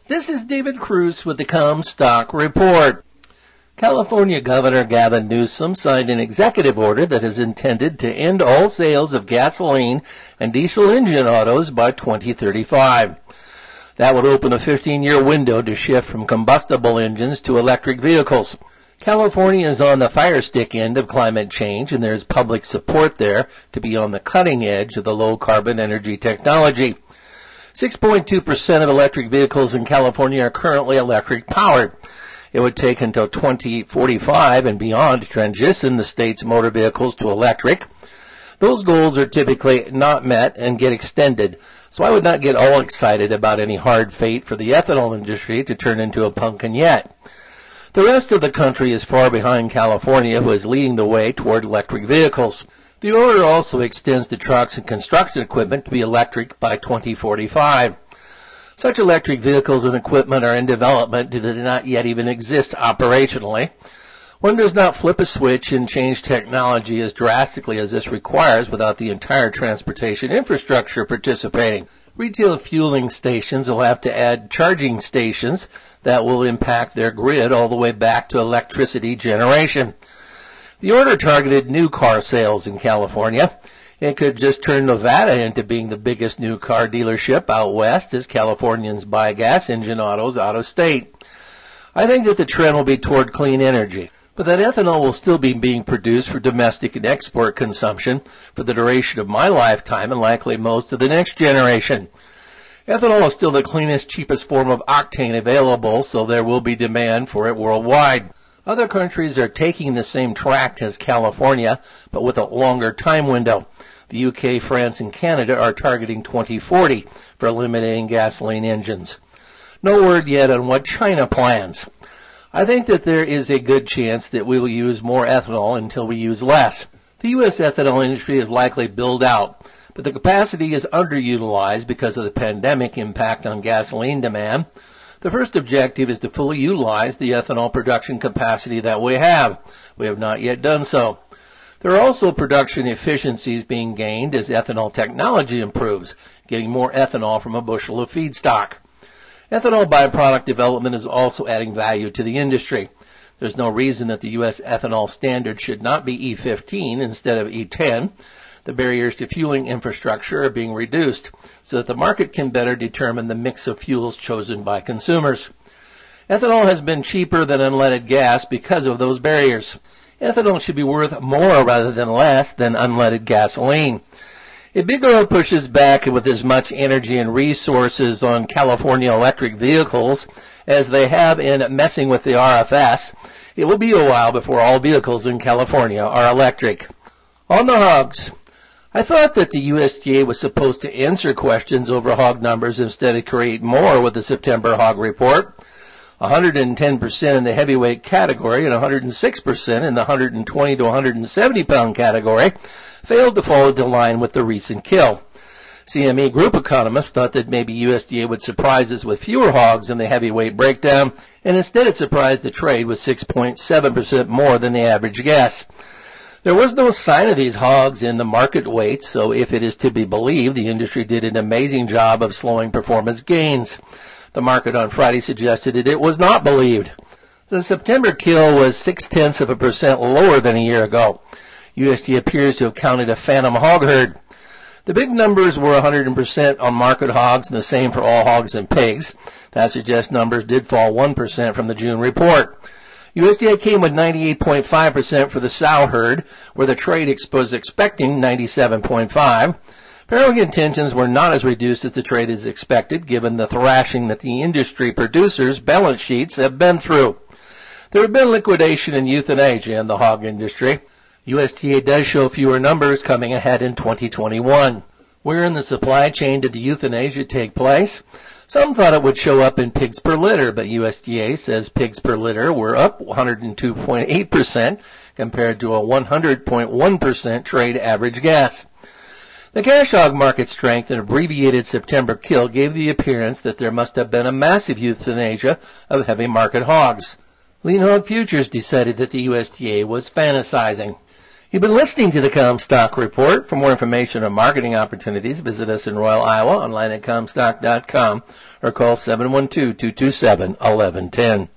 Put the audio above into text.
This is David Cruz with the Comstock Report. California Governor Gavin Newsom signed an executive order that is intended to end all sales of gasoline and diesel engine autos by 2035. That would open a 15-year window to shift from combustible engines to electric vehicles. California is on the fire stick end of climate change, and there's public support there to be on the cutting edge of the low-carbon energy technology. 6.2% of electric vehicles in California are currently electric-powered. It would take until 2045 and beyond to transition the state's motor vehicles to electric. Those goals are typically not met and get extended, so I would not get all excited about any hard fate for the ethanol industry to turn into a pumpkin yet. The rest of the country is far behind California, who is leading the way toward electric vehicles. The order also extends the trucks and construction equipment to be electric by 2045. Such electric vehicles and equipment are in development do not yet even exist operationally. One does not flip a switch and change technology as drastically as this requires without the entire transportation infrastructure participating. Retail fueling stations will have to add charging stations that will impact their grid all the way back to electricity generation. The order targeted new car sales in California. It could just turn Nevada into being the biggest new car dealership out west as Californians buy gas engine autos out of state. I think that the trend will be toward clean energy, but that ethanol will still be being produced for domestic and export consumption for the duration of my lifetime and likely most of the next generation. Ethanol is still the cleanest, cheapest form of octane available, so there will be demand for it worldwide. Other countries are taking the same track as California, but with a longer time window. The UK, France, and Canada are targeting 2040 for eliminating gasoline engines. No word yet on what China plans. I think that there is a good chance that we will use more ethanol until we use less. The U.S. ethanol industry is likely built out, but the capacity is underutilized because of the pandemic impact on gasoline demand. The first objective is to fully utilize the ethanol production capacity that we have. We have not yet done so. There are also production efficiencies being gained as ethanol technology improves, getting more ethanol from a bushel of feedstock. Ethanol byproduct development is also adding value to the industry. There's no reason that the U.S. ethanol standard should not be E15 instead of E10. The barriers to fueling infrastructure are being reduced so that the market can better determine the mix of fuels chosen by consumers. Ethanol has been cheaper than unleaded gas because of those barriers. Ethanol should be worth more rather than less than unleaded gasoline. If Big Oil pushes back with as much energy and resources on California electric vehicles as they have in messing with the RFS, it will be a while before all vehicles in California are electric. On the hogs, I thought that the USDA was supposed to answer questions over hog numbers instead of create more with the September hog report. 110% in the heavyweight category and 106% in the 120 to 170 pound category failed to fall into line with the recent kill. CME Group economists thought that maybe USDA would surprise us with fewer hogs in the heavyweight breakdown, and instead it surprised the trade with 6.7% more than the average guess. There was no sign of these hogs in the market weights, so if it is to be believed, the industry did an amazing job of slowing performance gains. The market on Friday suggested that it was not believed. The September kill was 0.6% lower than a year ago. USDA appears to have counted a phantom hog herd. The big numbers were 100% on market hogs and the same for all hogs and pigs. That suggests numbers did fall 1% from the June report. USDA came with 98.5% for the sow herd, where the trade was expecting 97.5%. Farrowing intentions were not as reduced as the trade is expected, given the thrashing that the industry producers' balance sheets have been through. There have been liquidation and euthanasia in the hog industry. USDA does show fewer numbers coming ahead in 2021. Where in the supply chain did the euthanasia take place? Some thought it would show up in pigs per litter, but USDA says pigs per litter were up 102.8% compared to a 100.1% trade average guess. The cash hog market strength and abbreviated September kill gave the appearance that there must have been a massive euthanasia of heavy market hogs. Lean hog futures decided that the USDA was fantasizing. You've been listening to the Comstock Report. For more information on marketing opportunities, visit us in Royal, Iowa, online at Comstock.com, or call 712-227-1110.